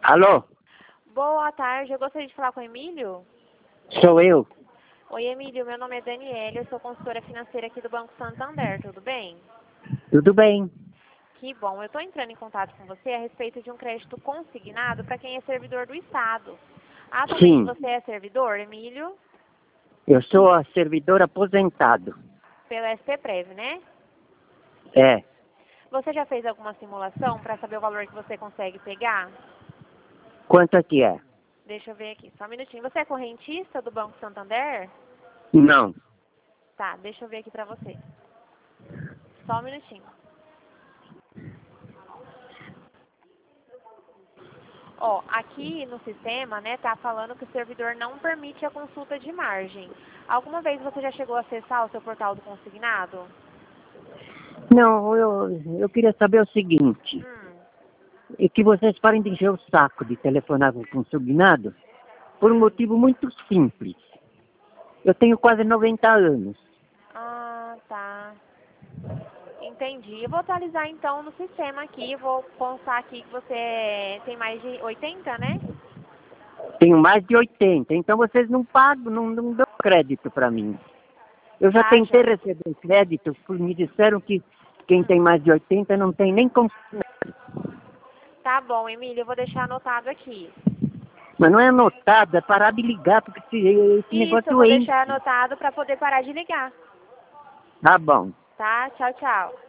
Alô? Boa tarde, eu gostaria de falar com o Emílio. Sou eu. Oi, Emílio, meu nome é Daniela, eu sou consultora financeira aqui do Banco Santander, tudo bem? Tudo bem? Que bom, eu estou entrando em contato com você a respeito de um crédito consignado para quem é servidor do Estado. Atualmente Sim. você é servidor, Emílio? Eu sou a servidor aposentado. Pelo SPPrev, né? É. Você já fez alguma simulação para saber o valor que você consegue pegar? Quanto é que é? Deixa eu ver aqui, só um minutinho. Você é correntista do Banco Santander? Não. Tá, deixa eu ver aqui para você. Só um minutinho. Ó, aqui no sistema, né, tá falando que o servidor não permite a consulta de margem. Alguma vez você já chegou a acessar o seu portal do consignado? Não, eu queria saber o seguinte. Hum. É que vocês parem de encher o saco de telefonar com o consignado por um motivo muito simples. Eu tenho quase 90 anos. Ah, tá. Entendi. Eu vou atualizar então no sistema aqui. Vou constar aqui que você tem mais de 80, né? Tenho mais de 80. Então vocês não pagam, não dão crédito para mim. Eu já Tá, tentei joia. receber crédito, me disseram que quem tem mais de 80 não tem nem consignado. Tá bom, Emília, eu vou deixar anotado aqui. Mas não é anotado, é parar de ligar, porque esse Isso, eu negócio vou enche. deixar anotado para poder parar de ligar. Tá bom. Tá? Tchau, tchau.